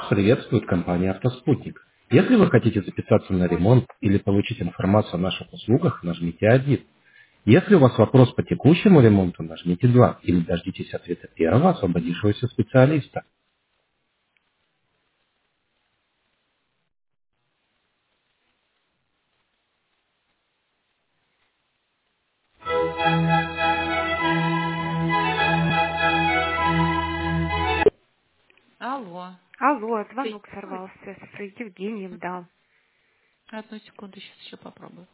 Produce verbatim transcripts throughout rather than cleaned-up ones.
Приветствует компания «Автоспутник». Если вы хотите записаться на ремонт или получить информацию о наших услугах, нажмите один. Если у вас вопрос по текущему ремонту, нажмите два или дождитесь ответа первого освободившегося специалиста. Алло. Алло, звонок Соедините? сорвался с Евгением, да. Одну секунду, сейчас еще попробую.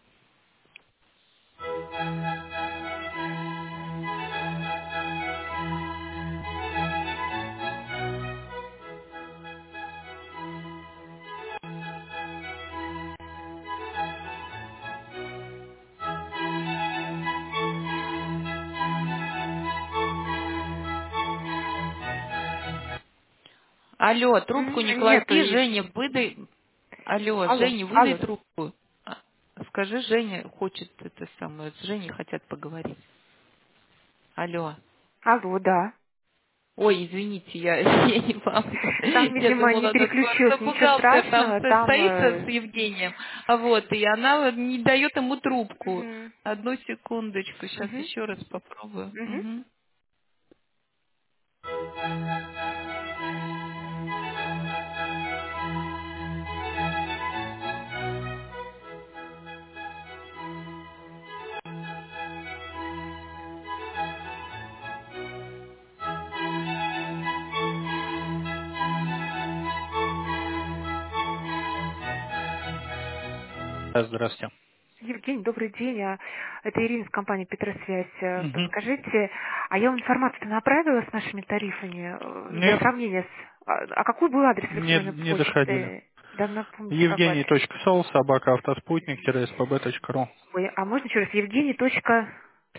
Алло, трубку не М, Нету клади, их. Женя, выдай. Алло, Алло, Женя, выдай алло. трубку. А, Скажи, Женя хочет это самое, с Женей хотят поговорить. Алло. Алло, да. Ой, извините, я, я не вам. Там, Я видимо, не думала, она переключилась, просто ничего бухгалтер там страшного, со- там... стоит с э, Евгением, а вот, и она не дает ему трубку. мгм, Одну секундочку, сейчас мгм, еще раз попробую. мгм. Мгм. Да, здравствуйте. Евгений, добрый день. А, Это Ирина с компании «Петросвязь». Э, Мгм. Подскажите, а я вам информацию направила с нашими тарифами э, для Нет, сравнения с... А а какой был адрес не, электронной не доходили. почты? Да, напомните, какой адрес? Евгений.сол, собака автоспутник, спб.ру. Ой, а можно еще раз? Евгений. точка-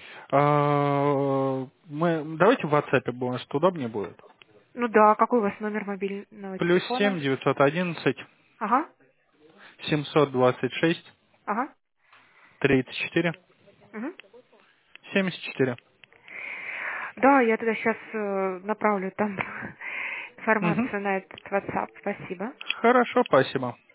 А, мы, давайте в WhatsApp, может, удобнее будет. Ну да, какой у вас номер мобильного Плюс телефона? семь девятьсот одиннадцать Ага, семьсот двадцать шесть ага. тридцать четыре Мгм. семьдесят четыре. Да, я тогда сейчас направлю там Мгм. информацию на этот WhatsApp. Спасибо. Хорошо, спасибо.